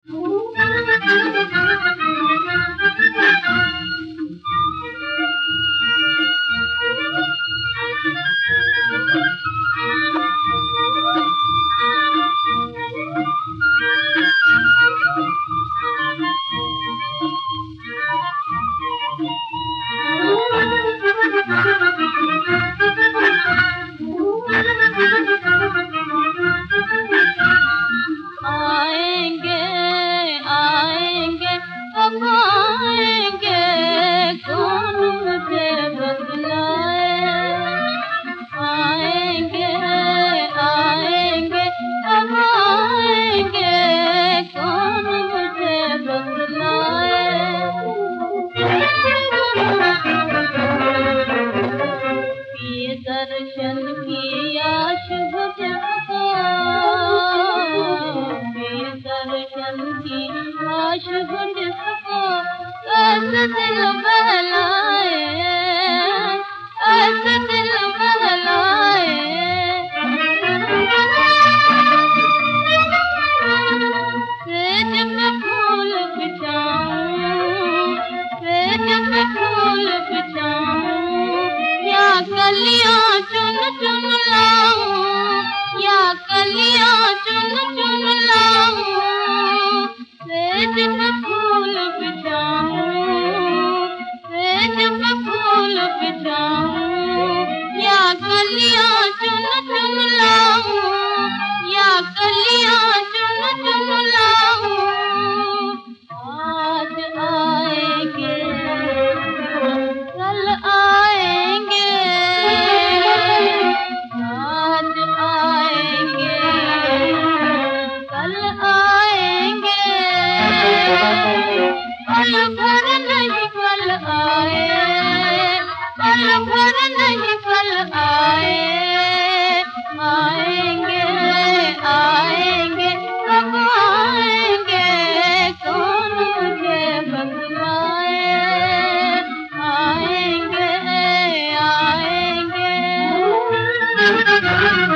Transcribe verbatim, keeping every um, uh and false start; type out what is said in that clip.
आएंगे आएंगे कब आएंगे कौन मुझे बतलाए। आएंगे आएंगे कब आएंगे कौन मुझे बतलाए। ये दर्शन की आश मुझको, ये दर्शन की आश मुझको ऐसे दिल बहलाए, ऐसे दिल बहलाए। सेज पे फूल बिछाऊं, सेज पे फूल बिछाऊं, या कलियां चुन चुन लाऊं, या कलियां चुन चुन लाऊं। सेज पे फूल बिछाऊं, सेज पे फूल बिछाऊं, या कलियां चुन चुन लाऊं, या कलियां चुन चुन लाऊं। आज आएंगे कल आएंगे, आज आएंगे कल आएंगे, पल भर नहीं कल आए, पल भर नहीं कल आए। आएंगे आएंगे कब आएंगे कौन मुझे बतलाए। आएंगे आएंगे